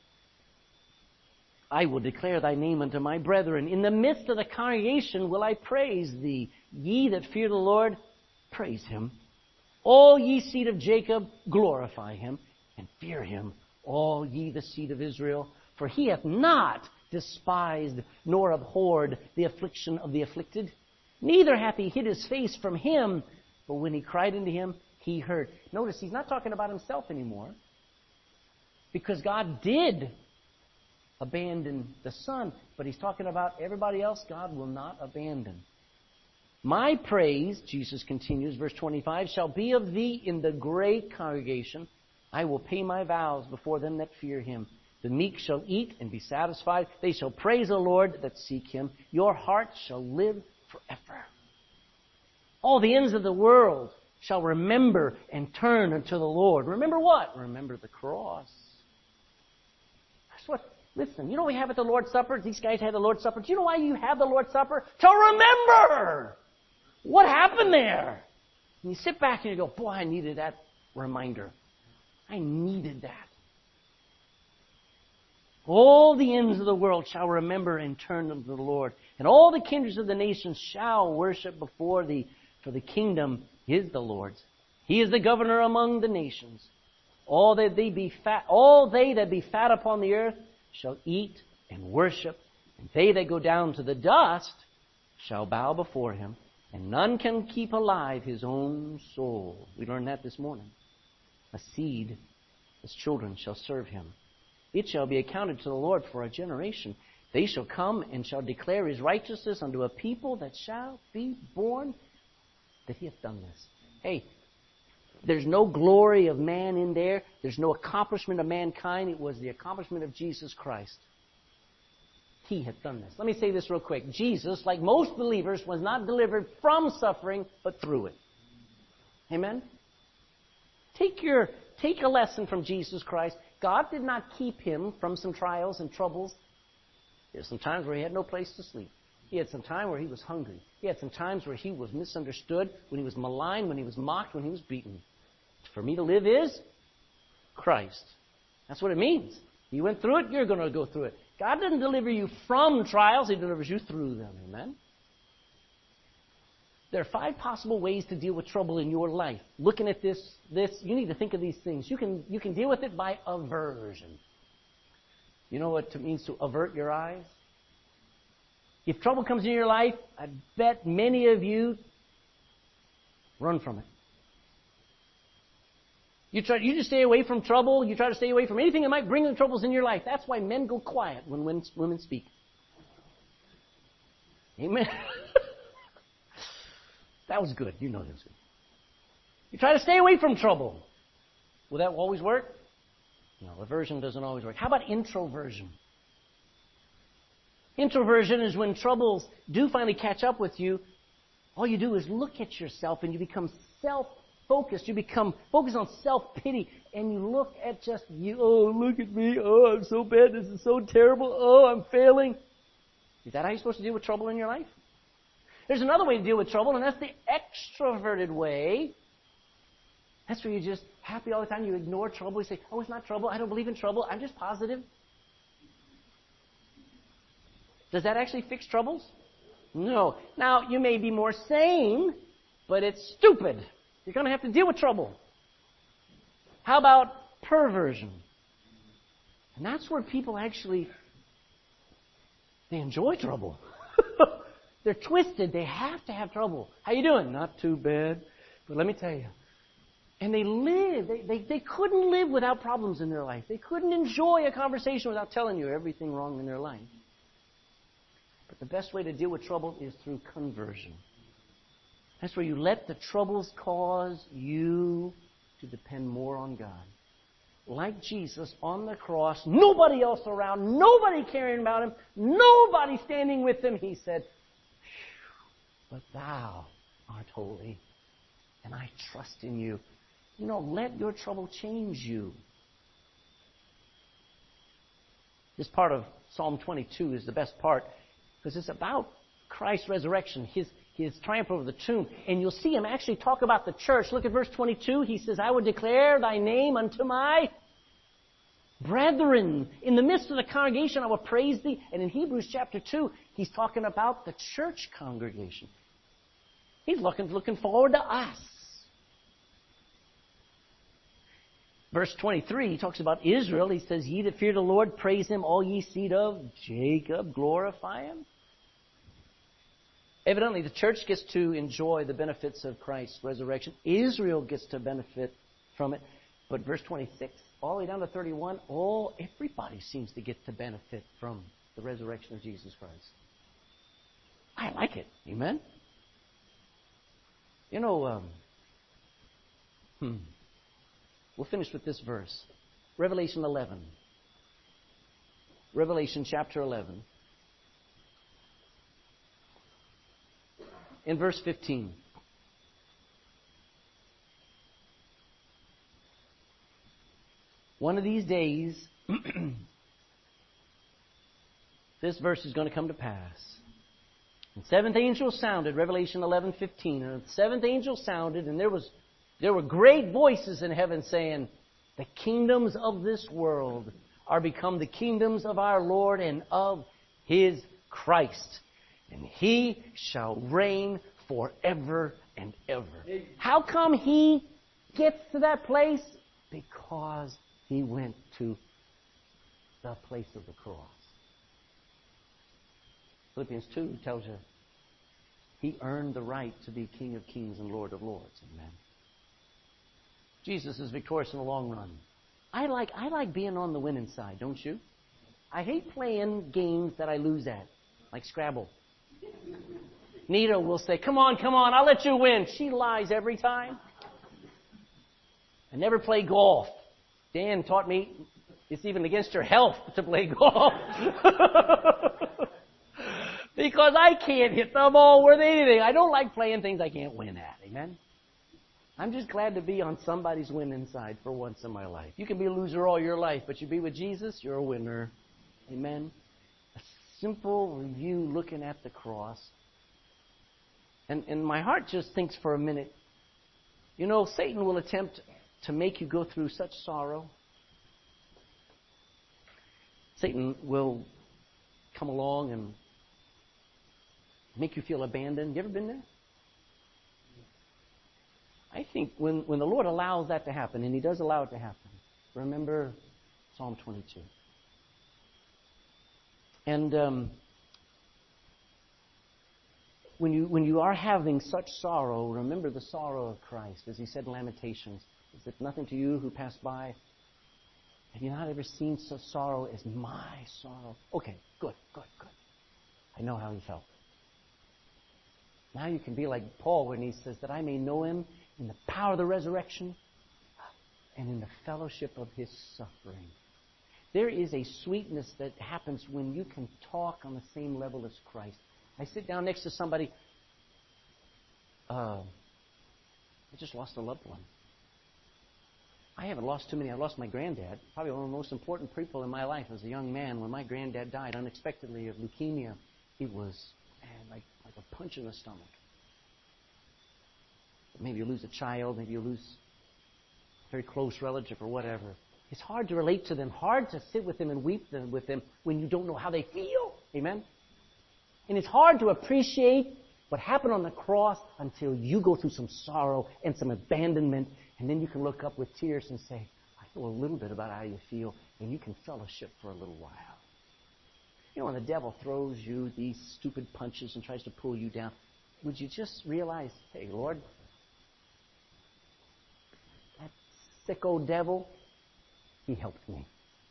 I will declare Thy name unto my brethren. In the midst of the congregation will I praise Thee. Ye that fear the Lord, praise Him. All ye seed of Jacob, glorify Him, and fear Him, all ye the seed of Israel. For He hath not despised, nor abhorred the affliction of the afflicted. Neither hath he hid his face from him, but when he cried unto him, he heard. Notice he's not talking about himself anymore, because God did abandon the Son, but he's talking about everybody else God will not abandon. My praise, Jesus continues, verse 25, shall be of thee in the great congregation. I will pay my vows before them that fear him. The meek shall eat and be satisfied. They shall praise the Lord that seek him. Your heart shall live forever. All the ends of the world shall remember and turn unto the Lord. Remember what? Remember the cross. That's what, listen, you know what we have at the Lord's Supper? These guys had the Lord's Supper. Do you know why you have the Lord's Supper? To remember what happened there. And you sit back and you go, boy, I needed that reminder. I needed that. All the ends of the world shall remember and turn unto the Lord. And all the kindreds of the nations shall worship before thee. For the kingdom is the Lord's. He is the governor among the nations. All they that be fat upon the earth shall eat and worship. And they that go down to the dust shall bow before him. And none can keep alive his own soul. We learned that this morning. A seed, his children shall serve him. It shall be accounted to the Lord for a generation. They shall come and shall declare his righteousness unto a people that shall be born, that he hath done this. Hey, there's no glory of man in there. There's no accomplishment of mankind. It was the accomplishment of Jesus Christ. He hath done this. Let me say this real quick. Jesus, like most believers, was not delivered from suffering, but through it. Amen? Take a lesson from Jesus Christ. God did not keep him from some trials and troubles. There were some times where he had no place to sleep. He had some time where he was hungry. He had some times where he was misunderstood, when he was maligned, when he was mocked, when he was beaten. For me to live is Christ. That's what it means. He went through it, you're going to go through it. God doesn't deliver you from trials, he delivers you through them. Amen? There are 5 possible ways to deal with trouble in your life. Looking at this, you need to think of these things. You can deal with it by aversion. You know what it means to avert your eyes? If trouble comes in your life, I bet many of you run from it. You just stay away from trouble. You try to stay away from anything that might bring the troubles in your life. That's why men go quiet when women speak. Amen. That was good. You know that was good. You try to stay away from trouble. Will that always work? No, aversion doesn't always work. How about introversion? Introversion is when troubles do finally catch up with you. All you do is look at yourself and you become self-focused. You become focused on self-pity. And you look at just you. Oh, look at me. Oh, I'm so bad. This is so terrible. Oh, I'm failing. Is that how you're supposed to deal with trouble in your life? There's another way to deal with trouble, and that's the extroverted way. That's where you're just happy all the time. You ignore trouble. You say, oh, it's not trouble. I don't believe in trouble. I'm just positive. Does that actually fix troubles? No. Now, you may be more sane, but it's stupid. You're going to have to deal with trouble. How about perversion? And that's where people actually, they enjoy trouble. They're twisted. They have to have trouble. How you doing? Not too bad. But let me tell you. And they live. They couldn't live without problems in their life. They couldn't enjoy a conversation without telling you everything wrong in their life. But the best way to deal with trouble is through conversion. That's where you let the troubles cause you to depend more on God. Like Jesus on the cross, nobody else around, nobody caring about him, nobody standing with him. He said, but thou art holy, and I trust in you. You know, let your trouble change you. This part of Psalm 22 is the best part, because it's about Christ's resurrection, his triumph over the tomb. And you'll see him actually talk about the church. Look at verse 22. He says, I will declare thy name unto my brethren. In the midst of the congregation, I will praise thee. And in Hebrews chapter 2, he's talking about the church congregation. He's looking forward to us. Verse 23, he talks about Israel. He says, ye that fear the Lord, praise Him. All ye seed of Jacob, glorify Him. Evidently, the church gets to enjoy the benefits of Christ's resurrection. Israel gets to benefit from it. But verse 26, all the way down to 31, everybody seems to get to benefit from the resurrection of Jesus Christ. I like it. Amen? You know, we'll finish with this verse. Revelation 11. Revelation chapter 11. In verse 15. One of these days, this verse is going to come to pass. The seventh angel sounded, Revelation 11:15. And the seventh angel sounded, and there were great voices in heaven saying, the kingdoms of this world are become the kingdoms of our Lord and of His Christ. And He shall reign forever and ever. How come He gets to that place? Because He went to the place of the cross. Philippians 2 tells you He earned the right to be King of Kings and Lord of Lords. Amen. Jesus is victorious in the long run. I like being on the winning side, don't you? I hate playing games that I lose at, like Scrabble. Nita will say, come on, I'll let you win. She lies every time. I never play golf. Dan taught me it's even against your health to play golf. Because I can't hit the ball worth anything. I don't like playing things I can't win at. Amen? I'm just glad to be on somebody's winning side for once in my life. You can be a loser all your life, but you be with Jesus, you're a winner. Amen? A simple review looking at the cross. And my heart just thinks for a minute, you know, Satan will attempt to make you go through such sorrow. Satan will come along and make you feel abandoned. You ever been there? I think when the Lord allows that to happen, and He does allow it to happen, remember Psalm 22. And when you are having such sorrow, remember the sorrow of Christ. As He said in Lamentations, is it nothing to you who pass by? Have you not ever seen such sorrow as my sorrow? Okay, good. I know how He felt. Now you can be like Paul when he says that I may know Him in the power of the resurrection and in the fellowship of His suffering. There is a sweetness that happens when you can talk on the same level as Christ. I sit down next to somebody, I just lost a loved one. I haven't lost too many. I lost my granddad, probably one of the most important people in my life as a young man. When my granddad died unexpectedly of leukemia, it was like a punch in the stomach. Maybe you lose a child, maybe you lose a very close relative or whatever. It's hard to relate to them, hard to sit with them and weep with them when you don't know how they feel. Amen? And it's hard to appreciate what happened on the cross until you go through some sorrow and some abandonment, and then you can look up with tears and say, I know a little bit about how you feel, and you can fellowship for a little while. You know, when the devil throws you these stupid punches and tries to pull you down, would you just realize, hey, Lord, that sick old devil, he helped me.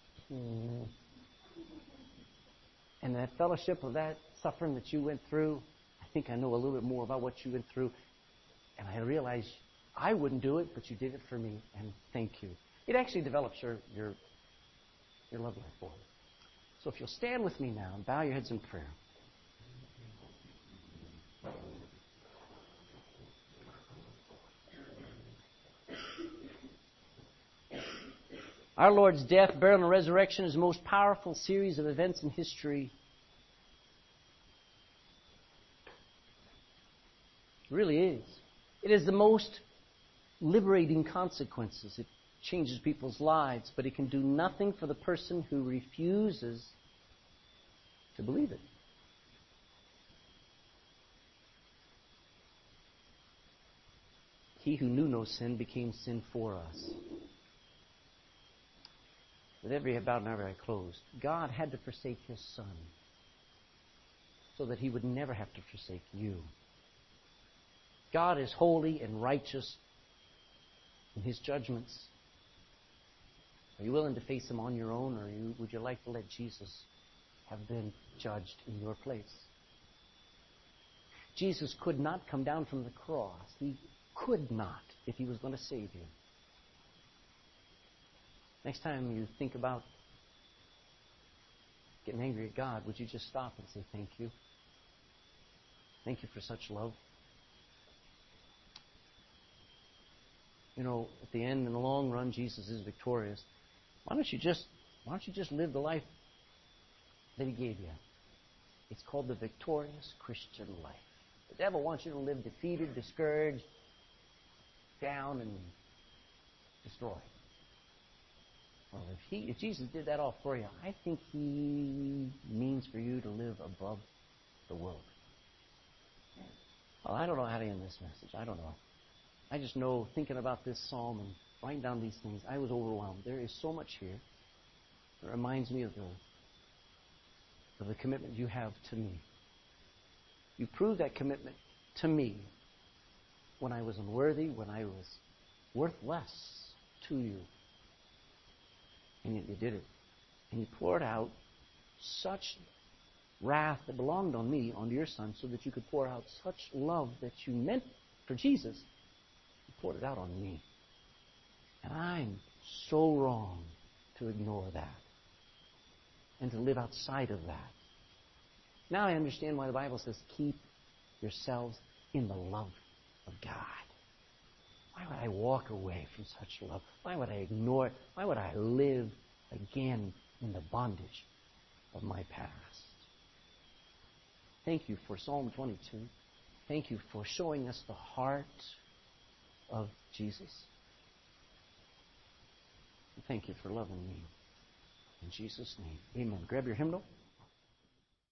And that fellowship of that suffering that you went through, I think I know a little bit more about what you went through. And I realize I wouldn't do it, but you did it for me, and thank you. It actually develops your love life for me. So if you'll stand with me now and bow your heads in prayer. Our Lord's death, burial, and resurrection is the most powerful series of events in history. It really is. It is the most liberating consequences. It changes people's lives, but it can do nothing for the person who refuses to believe it. He who knew no sin became sin for us. with every head bowed and every eye closed, God had to forsake His Son so that He would never have to forsake you. God is holy and righteous in His judgments. Are you willing to face Him on your own, or would you like to let Jesus have been judged in your place? Jesus could not come down from the cross. He could not if He was going to save you. Next time you think about getting angry at God, would you just stop and say, thank you? Thank you for such love. You know, at the end, in the long run, Jesus is victorious. Why don't you just live the life that He gave you? It's called the victorious Christian life. The devil wants you to live defeated, discouraged, down, and destroyed. Well, if Jesus did that all for you, I think He means for you to live above the world. Well, I don't know how to end this message. I don't know. I just know, thinking about this psalm and writing down these things, I was overwhelmed. There is so much here. It reminds me of the commitment you have to me. You proved that commitment to me when I was unworthy, when I was worth less to you. And yet you did it. And you poured out such wrath that belonged on me, onto your Son, so that you could pour out such love that you meant for Jesus. You poured it out on me. And I'm so wrong to ignore that and to live outside of that. Now I understand why the Bible says, keep yourselves in the love of God. Why would I walk away from such love? Why would I ignore it? Why would I live again in the bondage of my past? Thank you for Psalm 22. Thank you for showing us the heart of Jesus. Thank you for loving me. In Jesus' name, amen. Grab your hymnal.